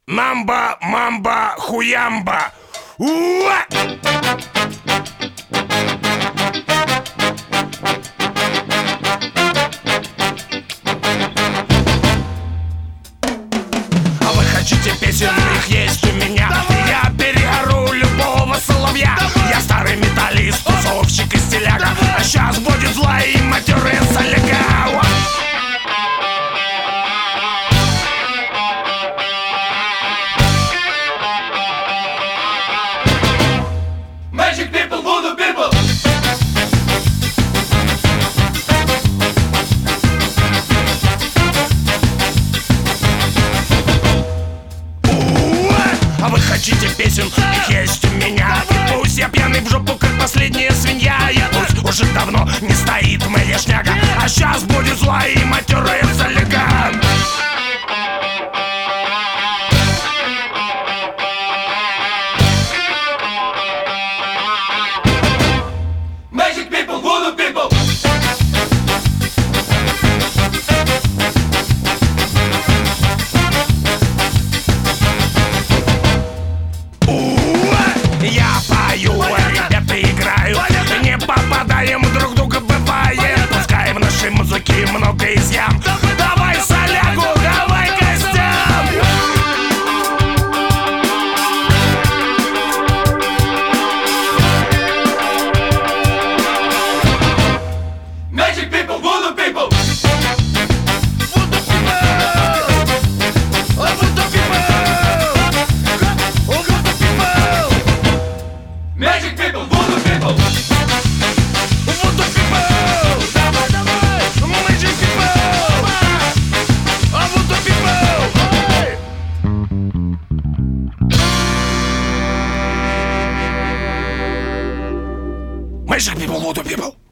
Намба, мамба, хуямба. Уа! А вы хотите песен, их есть у меня. Я переору любого соловья. Я старый металлист, тусовщик и стиляга. А сейчас будет зла и матерый соляга. Magic people, voodoo people. А вы хотите песен, их есть у меня. И пусть я пьяный в жопу, как последняя свинья. И пусть уже давно не стоит моя шняга. А сейчас будет зла и матерая соляга. Magic people, voodoo people. Я пою, ребята играют. Не попадаем друг друга, бывает. Пускай в нашей музыке много изъян. Давай солягу, давай гостям. Magic people, voodoo people. Magic people, voodoo people. Magic people, voodoo people.